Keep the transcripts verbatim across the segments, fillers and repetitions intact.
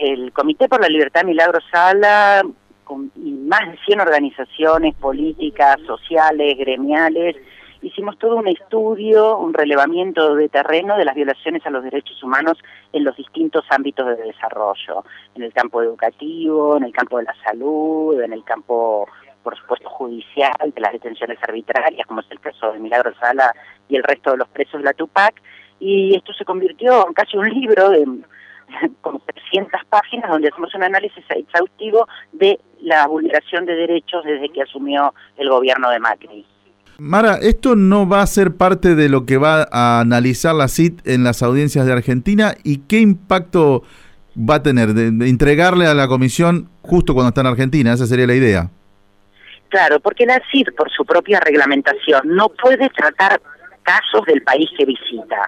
el Comité por la Libertad Milagro Sala, con y más de cien organizaciones políticas, sociales, gremiales, hicimos todo un estudio, un relevamiento de terreno de las violaciones a los derechos humanos en los distintos ámbitos de desarrollo, en el campo educativo, en el campo de la salud, en el campo, por supuesto, judicial, de las detenciones arbitrarias, como es el caso de Milagro Sala y el resto de los presos de la Tupac, y esto se convirtió en casi un libro de como trescientas páginas donde hacemos un análisis exhaustivo de la vulneración de derechos desde que asumió el gobierno de Macri. Mara, ¿esto no va a ser parte de lo que va a analizar la C I T en las audiencias de Argentina? ¿Y qué impacto va a tener de, de entregarle a la comisión justo cuando está en Argentina? Esa sería la idea. Claro, porque la C I T, por su propia reglamentación, no puede tratar casos del país que visita.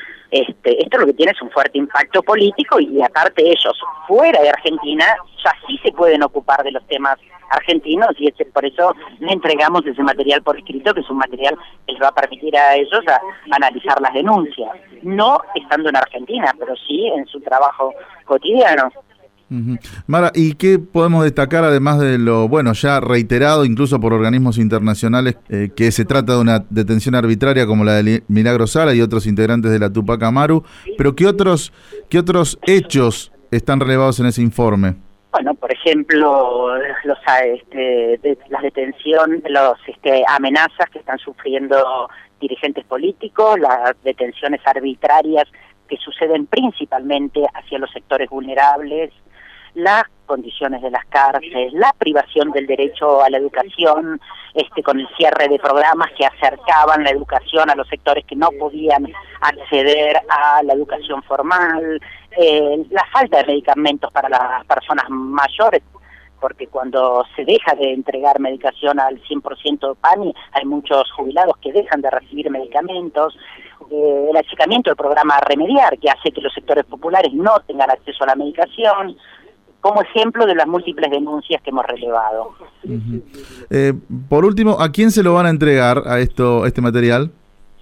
Este, esto lo que tiene es un fuerte impacto político y aparte ellos, fuera de Argentina, ya sí se pueden ocupar de los temas argentinos y ese, por eso le entregamos ese material por escrito, que es un material que les va a permitir a ellos a, a analizar las denuncias, no estando en Argentina, pero sí en su trabajo cotidiano. Uh-huh. Mara, ¿y qué podemos destacar además de lo, bueno, ya reiterado incluso por organismos internacionales, eh, que se trata de una detención arbitraria como la de Milagro Sala y otros integrantes de la Tupac Amaru, pero qué otros, qué otros hechos están relevados en ese informe? Bueno, por ejemplo, los, este, de, las detenciones, los este, amenazas que están sufriendo dirigentes políticos, las detenciones arbitrarias que suceden principalmente hacia los sectores vulnerables, las condiciones de las cárceles, la privación del derecho a la educación, este, con el cierre de programas que acercaban la educación a los sectores que no podían acceder a la educación formal, eh, la falta de medicamentos para las personas mayores, porque cuando se deja de entregar medicación al cien por ciento P A M I, hay muchos jubilados que dejan de recibir medicamentos, eh, el achicamiento del programa Remediar, que hace que los sectores populares no tengan acceso a la medicación, como ejemplo de las múltiples denuncias que hemos relevado. Uh-huh. Eh, por último, ¿a quién se lo van a entregar a esto, este material?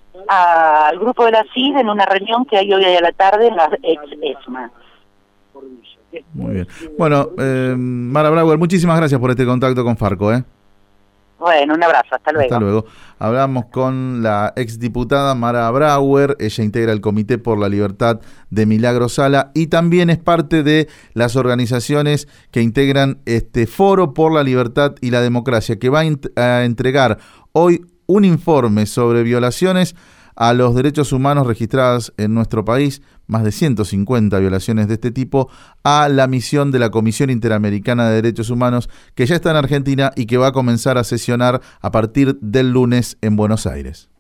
Al grupo de la C I D en una reunión que hay hoy a la tarde en la ex ESMA. Muy bien. Bueno, eh, Mara Brauer, muchísimas gracias por este contacto con Farco, ¿eh? Bueno, un abrazo, hasta luego. Hasta luego. Hablamos con la exdiputada Mara Brauer, ella integra el Comité por la Libertad de Milagro Sala y también es parte de las organizaciones que integran este Foro por la Libertad y la Democracia, que va a entregar hoy un informe sobre violaciones a los derechos humanos registradas en nuestro país, más de ciento cincuenta violaciones de este tipo, a la misión de la Comisión Interamericana de Derechos Humanos, que ya está en Argentina y que va a comenzar a sesionar a partir del lunes en Buenos Aires.